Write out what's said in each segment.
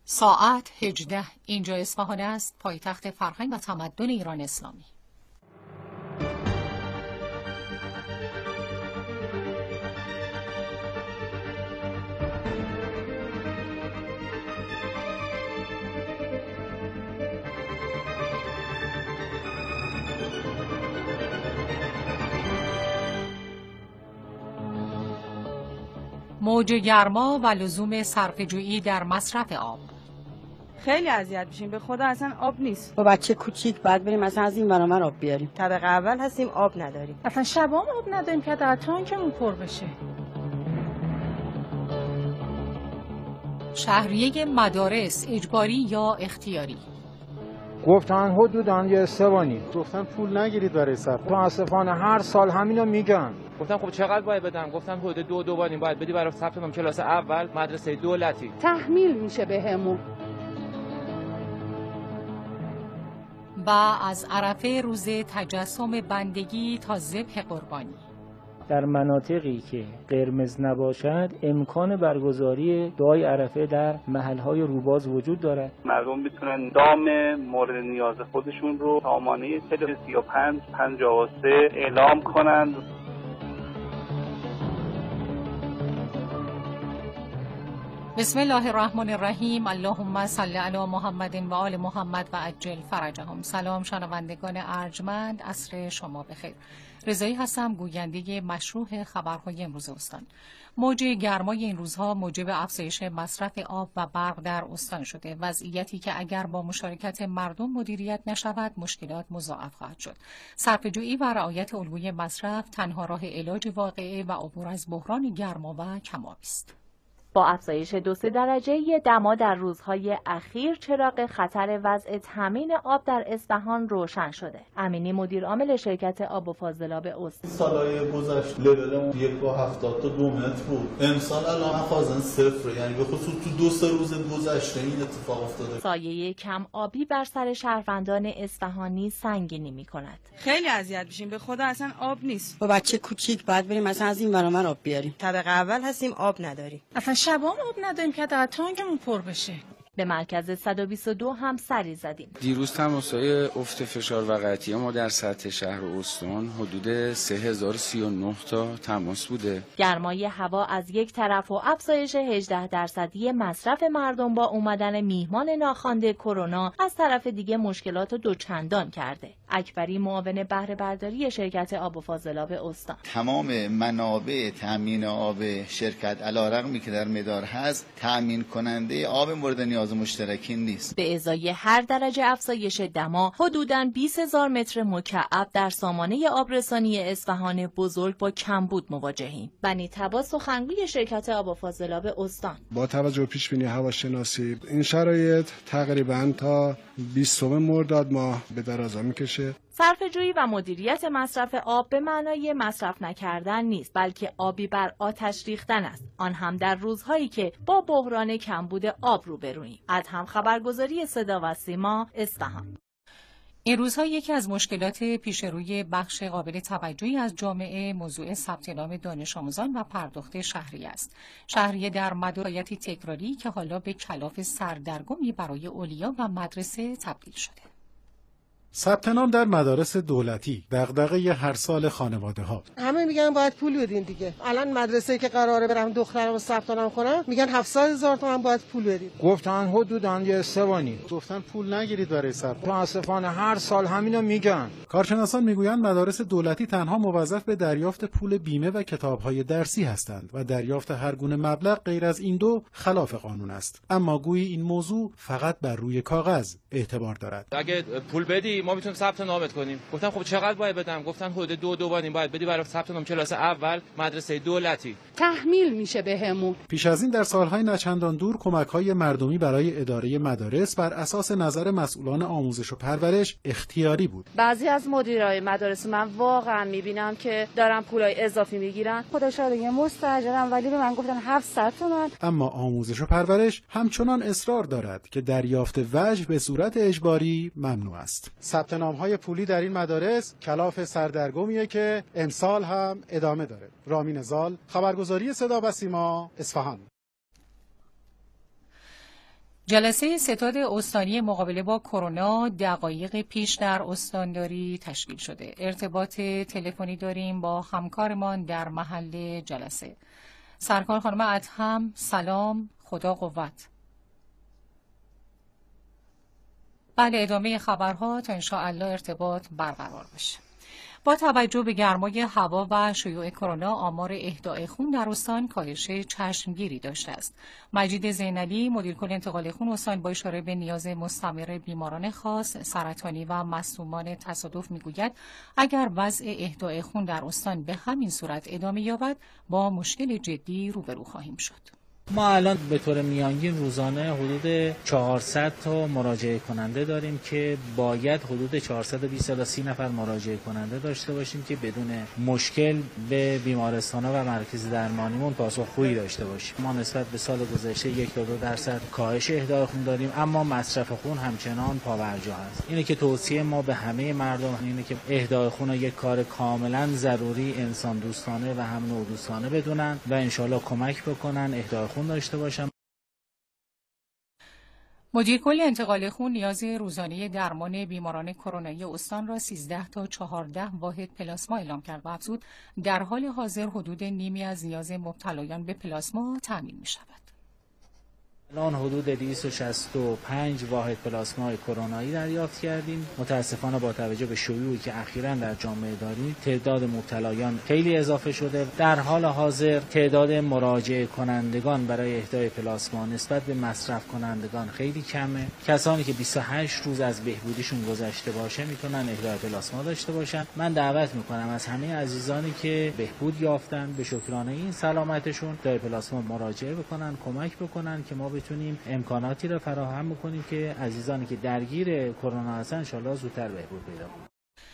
ساعت 18 اینجا اصفهان است، پایتخت فرهنگ و تمدن ایران اسلامی. موج گرما و لزوم صرفه‌جویی در مصرف آب. خیلی اذیت میشیم، به خدا اصلا آب نیست. با بچه کوچیک بعد بریم مثلا از این ور اونور آب بیاریم. طبقه اول هستیم آب نداریم. اصلا شبام آب نداریم که در تانکمون پر بشه. شهریه مدارس اجباری یا اختیاری؟ گفتن حدوداً یه سوانی. گفتن پول نگیرید برای ثبت. متاسفانه هر سال همینو میگن. گفتم خب چقدر باید بدم؟ گفتم حدود دو بار باید بدی برای ثبت نام کلاس اول مدرسه دولتی. تحمیل میشه بهمون. و از عرفه روز تجسم بندگی تا ذبح قربانی. در مناطقی که قرمز نباشد امکان برگزاری دعای عرفه در محلهای روباز وجود دارد. مردم میتونن دام مورد نیاز خودشون رو سامانه 3553 اعلام کنند. بسم الله الرحمن الرحیم. اللهم صل علی محمد و آل محمد و عجل فرجهم. سلام شنوندگان ارجمند، عصر شما بخیر. رضایی هستم، گوینده مشروح خبرهای امروز استان. موج گرمای این روزها موجب افزایش مصرف آب و برق در استان شده، وضعیتی که اگر با مشارکت مردم مدیریت نشود مشکلات مضاعف خواهد شد. صرفه‌جویی و رعایت الگوی مصرف تنها راه علاج واقعی و عبور از بحران گرما و کم‌آبی است. با افزایش 2-3 درجه دما در روزهای اخیر چراغ خطر وضع تامین آب در اصفهان روشن شده. امینی مدیر عامل شرکت آب و فاضلاب استان: سالهای گذشته لولمون 1.70 تا 2 متر بود. امسال الان مخازن صفر، یعنی به خصوص تو 2-3 روز گذشته این اتفاق افتاده. سایه کم آبی بر سر شهروندان اصفهانی سنگینی می‌کند. خیلی اذیت میشیم، به خدا اصلا آب نیست. با بچه کوچیک بعد بریم مثلا از این ور اونور آب بیاریم. طبقه اول هستیم آب نداریم. اصلا شبام آب نداریم که در تانکمون پر بشه. به مرکز 122 هم سری زدیم. دیروز تماس‌های افت فشار و قطعی ما در سطح شهر و استان حدود 3039 تا تماس بوده. گرمای هوا از یک طرف و افزایش 18% مصرف مردم با اومدن میهمان ناخوانده کرونا از طرف دیگه مشکلات دوچندان کرده. اکبری معاون بهره برداری شرکت آب و فاضلاب استان: تمام منابع تامین آب شرکت علیرغمی که در مدار هست تامین کننده آب مورد نیاز مشترکین نیست. به ازای هر درجه افزایش دما حدوداً 20,000 متر مکعب در سامانه آبرسانی اصفهان بزرگ با کمبود مواجهیم. بنی طبا سخنگوی شرکت آب و فاضلاب استان: با توجه به پیش‌بینی هواشناسی این شرایط تقریباً تا 20 مرداد ماه به درازا میکشه. صرفه‌جویی و مدیریت مصرف آب به معنای مصرف نکردن نیست، بلکه آبی بر آتش ریختن است، آن هم در روزهایی که با بحران کمبود آب روبروییم. از هم خبرگزاری صدا و سیما اصفهان. این روزها یکی از مشکلات پیش روی بخش قابل توجهی از جامعه موضوع ثبت نام دانش آموزان و پرداخت شهریه است. شهریه در مدارایتی تکراری که حالا به کلاف سردرگمی برای اولیا و مدرسه تبدیل شده. ثبت نام در مدارس دولتی دغدغه هر سال خانواده ها. همه میگن باید پول بدین دیگه. الان مدرسه‌ای که قراره برم دخترمو ثبت نام کنم میگن 700,000 تومان باید پول بدید. گفتن حدوداً یه سوانی. گفتن پول نگیرید برای ثبت. متاسفانه هر سال همینو میگن. کارشناسان میگویند مدارس دولتی تنها موظف به دریافت پول بیمه و کتاب‌های درسی هستند و دریافت هر گونه مبلغ غیر از این دو خلاف قانون است. اما گویی این موضوع فقط بر روی کاغذ اعتبار دارد. اگه پول بدی ما میتونیم ثبت نامت کنیم. گفتم خب چقدر باید بدم؟ گفتن حدود دو بار باید بدی برای ثبت نام کلاس اول مدرسه دولتی. تحمیل میشه بهمون. پیش از این در سالهای نچندان دور کمک‌های مردمی برای اداره مدارس بر اساس نظر مسئولان آموزش و پرورش اختیاری بود. بعضی از مدیرای مدارس من واقعا میبینم که دارن پولای اضافی میگیرن. خدا شاده مستاجرم ولی به من گفتن 700 تومان. اما آموزش و پرورش همچنان اصرار دارد که دریافت وجه به صورت اجباری ممنوع است. ثبت نام‌های پولی در این مدارس کلاف سردرگمیه که امسال هم ادامه داره. رامین زال، خبرگزاری صدا و سیما، اصفهان. جلسه ستاد استانی مقابله با کرونا دقایق پیش در استانداری تشکیل شده. ارتباط تلفنی داریم با همکارمان در محل جلسه. سرکار خانم ادهم، سلام، خدا قوت. بله، ادامه خبرها تا انشاءالله ارتباط برقرار بشه. با توجه به گرمای هوا و شیوع کرونا، آمار اهدای خون در استان کاهش چشمگیری داشته است. مجید زینالی، مدیر کل انتقال خون استان، با اشاره به نیاز مستمر بیماران خاص، سرطانی و مصدومان تصادف میگوید اگر وضع اهدای خون در استان به همین صورت ادامه یابد با مشکل جدی روبرو خواهیم شد. ما الان به طور میانگین روزانه حدود 400 تا مراجعه کننده داریم که باید حدود 420 تا 30 نفر مراجعه کننده داشته باشیم که بدون مشکل به بیمارستان‌ها و مراکز درمانیمون پاسخگویی داشته باشیم. ما نسبت به سال گذشته 1 تا 2% کاهش اهدای خون داریم، اما مصرف خون همچنان پابرجا است. اینه که توصیه ما به همه مردم اینه که اهدای خون رو یک کار کاملا ضروری، انسان دوستانه و هم نوع دوستانه بدونن و انشالله کمک بکنن اهدای خون داشته باشم. مدیر کل انتقال خون نیاز روزانه درمان بیماران کرونایی استان را 13 تا 14 واحد پلاسما اعلام کرد و افزود در حال حاضر حدود نیمی از نیاز مبتلایان به پلاسما تامین می شود. الان حدود 265 واحد پلاسمای کرونایی دریافت کردیم. متاسفانه با توجه به شیوعی که اخیراً در جامعه داریم تعداد مبتلایان خیلی اضافه شده. در حال حاضر تعداد مراجعه کنندگان برای اهدای پلاسما نسبت به مصرف کنندگان خیلی کمه. کسانی که 28 روز از بهبودیشون گذشته باشه میتونن اهدای پلاسما داشته باشن. من دعوت میکنم از همه عزیزانی که بهبود یافتن به شکرانه این سلامتشون اهدای پلاسما مراجعه بکنن، کمک بکنن که ما بتونیم امکاناتی را فراهم بکنیم که عزیزانی که درگیر کرونا هستن ان شاءالله زودتر بهبود پیدا کنند.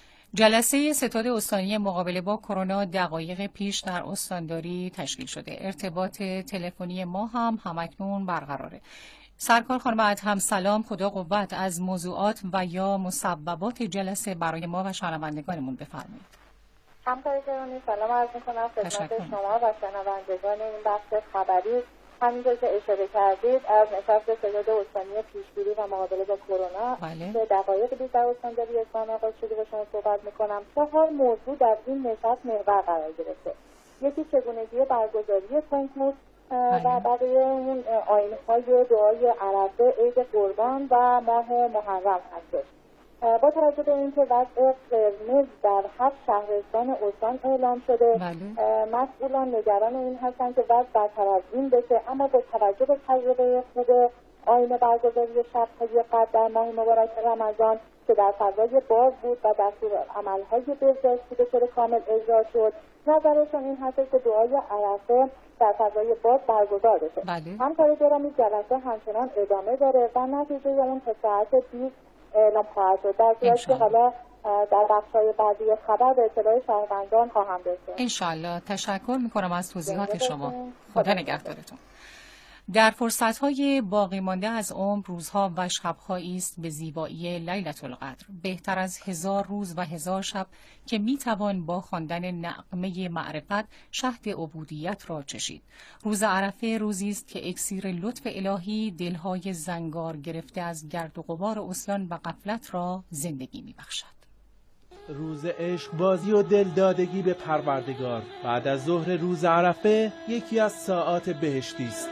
جلسه ستاد استانی مقابله با کرونا دقایق پیش در استانداری تشکیل شده. ارتباط تلفنی ما هم همکنون برقراره. سرکار خانم ادهم، سلام، خدا قوت. از موضوعات و یا مسببات جلسه برای ما و شنوندگانمون بفرمایید. همکار گرامی، سلام عرض می‌کنم خدمت شما و شنوندگان این بخش خبری. همینطور که اشاره کردید از نشست ستاد استانی پیشگیری و مقابله با کرونا که دقایق پیش در استانداری اصفهان آغاز شده با شما صحبت میکنم. 4 موضوع در این نشست محور قرار گرفته. یکی چگونگی برگزاری کنکور و بقیه اون آیین‌های دعای عرفه، عید قربان و ماه محرم هستش. با توجه به اینکه وضع قرمز در 7 شهرستان استان اعلام شده، مسئولان نگران این هستند که وضع برتر از این بشه، اما با توجه به تجربه خوب آیین برگزاری شب‌های قدر در ماه مبارک رمضان که در فضای باز بود و دستورالعمل‌های بهداشتی به طور کامل اجرا شد، نظرشون این هست که دعای عرفه در فضای باز برگزار بشه. همکار گرامی، جلسه همچنان ادامه داره و نتیجه اون تا ساعت 20 اعلام خواهد شد. در صورتی که حالا در بخش‌های بعدی خبر به اطلاع شهروندان خواهم رسید. انشالله. تشکر میکنم از توضیحات شما. خدا نگهدارتون. در فرصت‌های باقی مانده از عمر روزها و شب‌هایی است به زیبایی لیلة القدر، بهتر از 1000 روز و 1000 شب که میتوان با خواندن نغمه معرفت شهد عبودیت را چشید. روز عرفه روزی است که اکسیر لطف الهی دلهای زنگار گرفته از گرد و غبار عصیان و غفلت را زندگی میبخشد. روز عشق بازی و دلدادگی به پروردگار بعد از ظهر روز عرفه یکی از ساعات بهشتی است.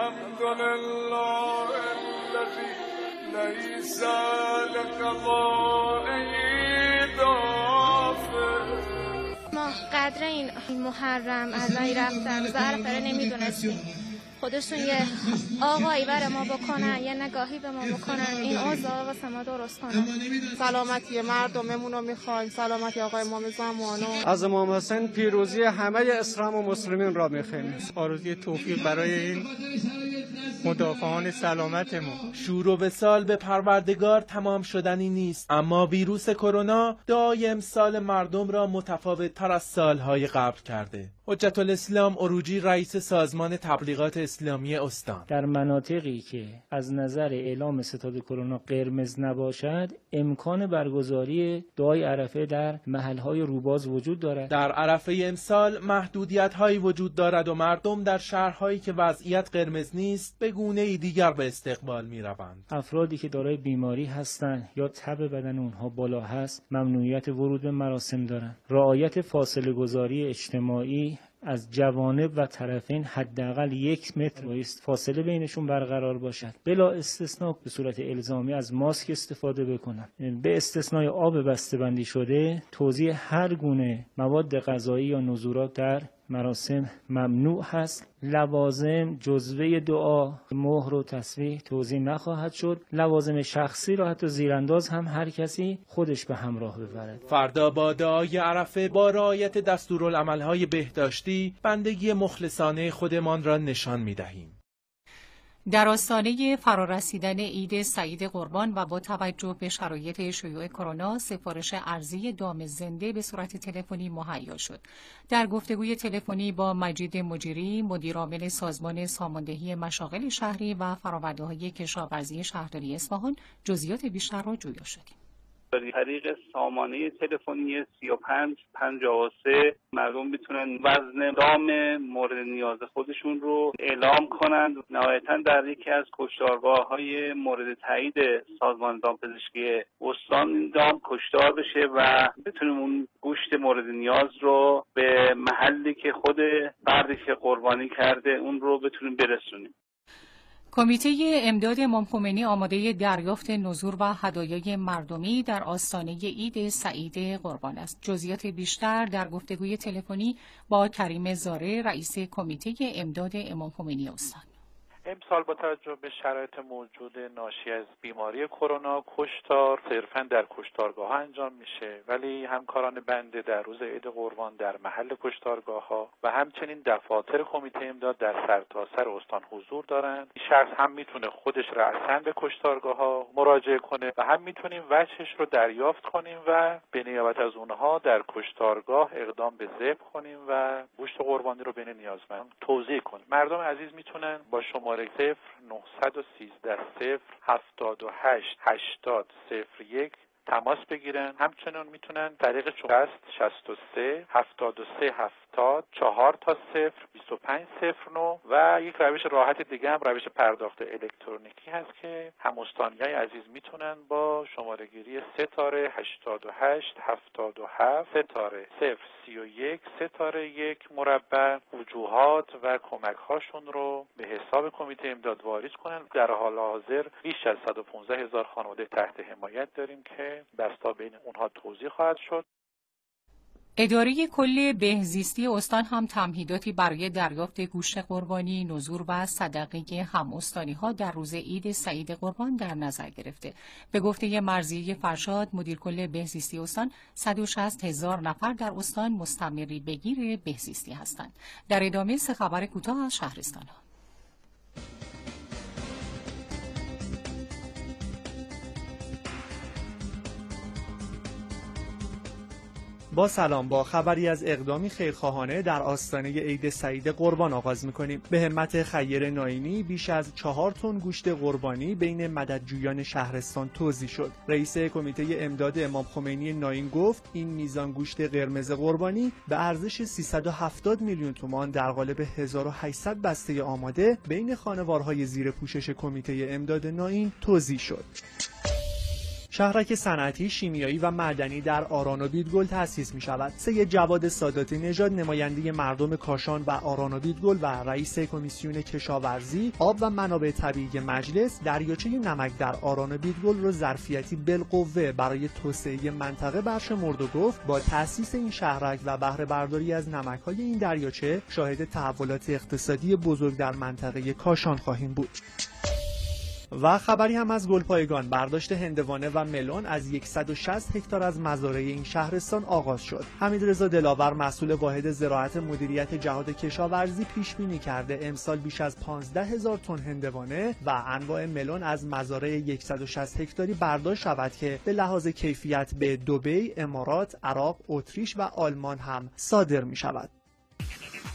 الحمدلله الذی لیس لقضاء دافع. ما قدر این محرم الهی رفتن روز عرفه نمیدونستیم. خودشون یه آقایی بر ما بکنن، یه نگاهی به ما بکنن، این اوضاع واسه ما درست کنن. سلامتی مردممون رو میخوایم، سلامتی آقای امام زمانو. از امام حسین پیروزی همه اسلام و مسلمین را میخوایم. آرزوی توفیق برای این مدافعان سلامتمون. شور و وصال به پروردگار تمام شدنی نیست، اما ویروس کرونا دائم سال مردم را متفاوت تر از سالهای قبل کرده. حجت الاسلام عروجی رئیس سازمان تبلیغات اسلامی استان: در مناطقی که از نظر اعلام ستاد کرونا قرمز نباشد امکان برگزاری دعای عرفه در محلهای روباز وجود دارد. در عرفه امسال محدودیت‌هایی وجود دارد و مردم در شهرهایی که وضعیت قرمز نیست به گونه‌ای دیگر به استقبال می‌روند. افرادی که دارای بیماری هستند یا تب بدن اونها بالا هست ممنوعیت ورود به مراسم دارند. رعایت فاصله گذاری اجتماعی از جوانب و طرفین حداقل 1 متر بایست فاصله بینشون برقرار باشد. بلا استثناء به صورت الزامی از ماسک استفاده بکنند. به استثنای آب بسته‌بندی شده، توزیع هر گونه مواد غذایی یا نذورات در مراسم ممنوع هست. لوازم جزوه دعا، مهر و تسبیح توزیع نخواهد شد. لوازم شخصی را حتی زیرانداز هم هر کسی خودش به همراه ببرد. فردا با دعای عرفه با رعایت دستورالعمل‌های بهداشتی بندگی مخلصانه خودمان را نشان می‌دهیم. در آستانه فرارسیدن عید سعید قربان و با توجه به شرایط شیوع کرونا سفارش ارزی دام زنده به صورت تلفنی مهیا شد. در گفتگوی تلفنی با مجید مجیری مدیرعامل سازمان ساماندهی مشاغل شهری و فرآورده‌های کشاورزی شهرداری اصفهان جزئیات بیشتر را جویا شدیم. از طریق سامانه تلفنی 3553 مردم میتونن وزن دام مورد نیاز خودشون رو اعلام کنند. نهایتاً در یکی از کشتارگاه‌های مورد تایید سازمان دامپزشکی استان این دام کشتار بشه و بتونیم اون گوشت مورد نیاز رو به محلی که خود فردی که قربانی کرده اون رو بتونیم برسونیم. کمیته امداد امام خمینی آماده دریافت نذور و هدایای مردمی در آستانه عید سعید قربان است. جزئیات بیشتر در گفتگوی تلفنی با کریم زاره رئیس کمیته امداد امام خمینی استان. امسال با توجه به شرایط موجود ناشی از بیماری کرونا کشتار صرفاً در کشتارگاه ها انجام میشه، ولی همکاران بنده در روز عید قربان در محل کشتارگاه ها و همچنین دفاتر کمیته امداد در سرتاسر استان حضور دارند. این شخص هم میتونه خودش رأساً به کشتارگاه ها مراجعه کنه و هم میتونیم وجهش رو دریافت کنیم و به نیابت از اونها در کشتارگاه اقدام به ذبح کنیم و گوشت قربانی رو بین نیازمند توزیع کنیم. مردم عزیز میتونن با شماره 0913 078 8001 تماس بگیرن. همچنین میتونن طریق 63 73 70 4 تا 0 25 09 و یک روش راحت دیگه هم روش پرداخت الکترونیکی هست که هم‌استانیای عزیز میتونن با شماره گیری 38 77 031 1 مربع وجوهات و کمک هاشون رو به حساب کمیته امداد واریز کنن. در حال حاضر بیش از 115,000 خانواده تحت حمایت داریم که بستا بین اونها توزیع خواهد شد. اداره کل بهزیستی استان هم تمهیداتی برای دریافت گوشت قربانی، نذور و صدقه هم‌استانی‌ها در روز عید سعید قربان در نظر گرفته. به گفته مرضیه فرشاد مدیر کل بهزیستی استان 160,000 نفر در استان مستمری بگیر بهزیستی هستند. در ادامه 3 خبر کوتاه از شهرستان‌ها. با سلام، با خبری از اقدامی خیرخواهانه در آستانه عید سعید قربان آغاز می‌کنیم. به همت خیر ناینی بیش از 4 تن گوشت قربانی بین مددجویان شهرستان توزیع شد. رئیس کمیته امداد امام خمینی ناین گفت این میزان گوشت قرمز قربانی به ارزش 370 میلیون تومان در قالب 1800 بسته آماده بین خانوارهای زیر پوشش کمیته امداد ناین توزیع شد. شهرک صنعتی، شیمیایی و معدنی در آران و بیدگل تأسیس می شود. سید جواد ساداتی نژاد نماینده مردم کاشان و آران و بیدگل و رئیس کمیسیون کشاورزی، آب و منابع طبیعی مجلس دریاچه نمک در آران و بیدگل را ظرفیتی بالقوه برای توسعه منطقه برشمرد و گفت با تأسیس این شهرک و بهره برداری از نمک‌های این دریاچه شاهد تحولات اقتصادی بزرگ در منطقه کاشان خواهیم بود. و خبری هم از گلپایگان، برداشت هندوانه و ملون از 160 هکتار از مزارع این شهرستان آغاز شد. حمیدرضا دلاور مسئول واحد زراعت مدیریت جهاد کشاورزی پیش بینی کرده امسال بیش از 15,000 تن هندوانه و انواع ملون از مزارع 160 هکتاری برداشت شود که به لحاظ کیفیت به دبی، امارات، عراق، اتریش و آلمان هم صادر می شود.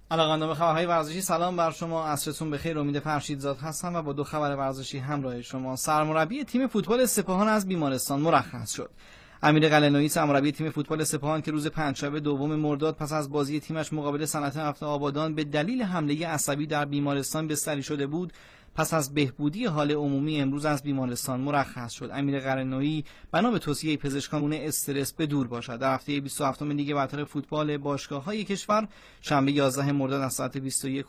علاقه‌مندان به خبرهای ورزشی، سلام بر شما، عصرتون بخیر. امید فرشیدزاد هستم و با دو خبر ورزشی همراه شما. سرمربی تیم فوتبال سپاهان از بیمارستان مرخص شد. امیر قلعه‌نویی سرمربی تیم فوتبال سپاهان که روز پنجشنبه دوم مرداد پس از بازی تیمش مقابل صنعت نفت آبادان به دلیل حمله عصبی در بیمارستان بستری شده بود، پس از بهبودی حال عمومی امروز از بیمارستان مرخص شد. امیر قلعه‌نویی بنا به توصیه پزشکان استرس به دور باشد. در هفته 27م لیگ برتر فوتبال باشگاه‌های کشور شنبه 11 مرداد از ساعت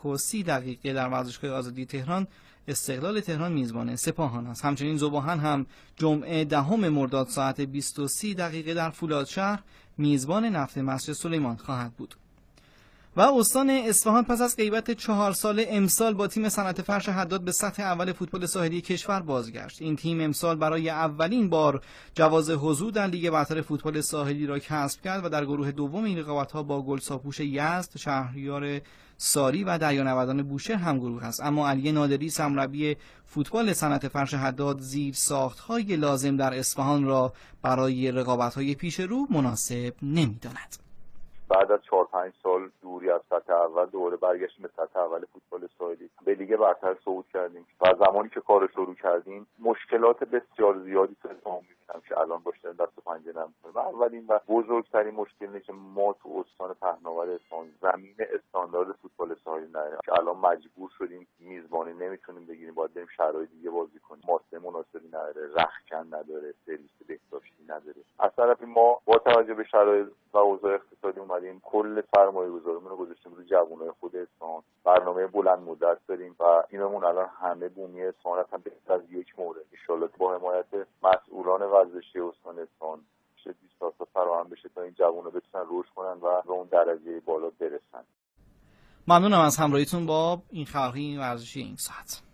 21:30 در ورزشگاه آزادی تهران استقلال تهران میزبان سپاهان است. همچنین ذوباهن هم جمعه 10 مرداد ساعت 20:30 در فولادشهر میزبان نفت مسجد سلیمان خواهد بود. و استان اصفهان پس از غیبت 4 ساله امسال با تیم صنعت فرش حداد به سطح اول فوتبال ساحلی کشور بازگشت. این تیم امسال برای اولین بار جواز حضور در لیگ برتر فوتبال ساحلی را کسب کرد و در گروه دوم این رقابت‌ها با گلساپوش یزد، شهریار ساری و دریانوردان بوشهر هم گروه است. اما علی نادری سرمربی فوتبال صنعت فرش حداد زیر ساخت‌های لازم در اصفهان را برای رقابت‌های پیش رو مناسب نمی‌داند. بعد از 4-5 سال دوری از سطح اول دوباره برگشتیم به سطح اول فوتبال ساحلی، به لیگ برتر صعود کردیم و زمانی که کار شروع کردیم مشکلات بسیار زیادی تو اصفهان می‌بینم که الان باشه دست و پنجه نرم کنیم. و اولین و بزرگترین مشکل اینه که ما تو استان پهناور اصفهان زمین استاندارد فوتبال ساحلی نداریم که الان مجبور شدیم میزبانی نمیتونیم بگیریم، باید بریم شهرهای دیگه بازی کنیم. ماسه مناسبی نداره، رختکن نداره، سرویس بهداشتی نداره. از طرفی ما با توجه به شرایط و اوضاع اقتصادی اومدیم کل سرمایه‌گذاریمون رو گذاشتیم روی جوانای خود اصفهان. برنامه بلند مدت داریم و اینمون الان همه بومی اصفهان هستن بهتر از یک مورد. ان شاءالله با حمایت مسئولان ورزشی استان اصفهان چه دیسانس‌ها فراهم بشه تا این جوونا بتونن رشد کنن و به اون درجه بالا برسن. ممنونم از همراهیتون با این خبرهای ورزشی این ساعت.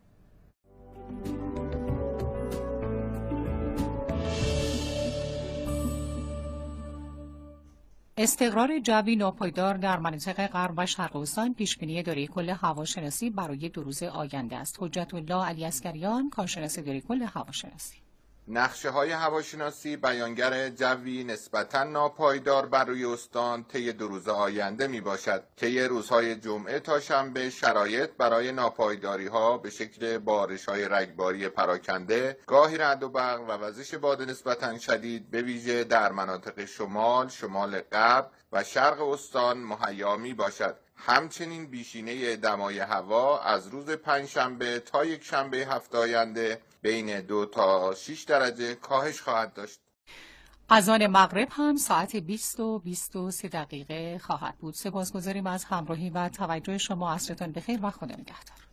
استقرار جوی ناپایدار در مناطق غرب و شرق استان پیشبینی اداره کل هواشناسی برای 2 روز آینده است. حجت الله علی عسکریان، کارشناس اداره کل هواشناسی. نقشه‌های هواشناسی بیانگر جوی نسبتاً ناپایدار بر روی استان طی 2 روز آینده میباشد. طی روزهای جمعه تا شنبه شرایط برای ناپایداری‌ها به شکل بارش‌های رگباری پراکنده، گاهی رعد و برق و وزش باد نسبتاً شدید به ویژه در مناطق شمال، شمال غرب و شرق استان مهیا میباشد. همچنین بیشینه دمای هوا از روز پنجشنبه تا یک شنبه هفته آینده بین 2 تا 6 درجه کاهش خواهد داشت. اذان مغرب هم ساعت 20:23 خواهد بود. سپاسگزاریم از همراهی و توجه شما. عصرتان بخیر و خدا نگهدار.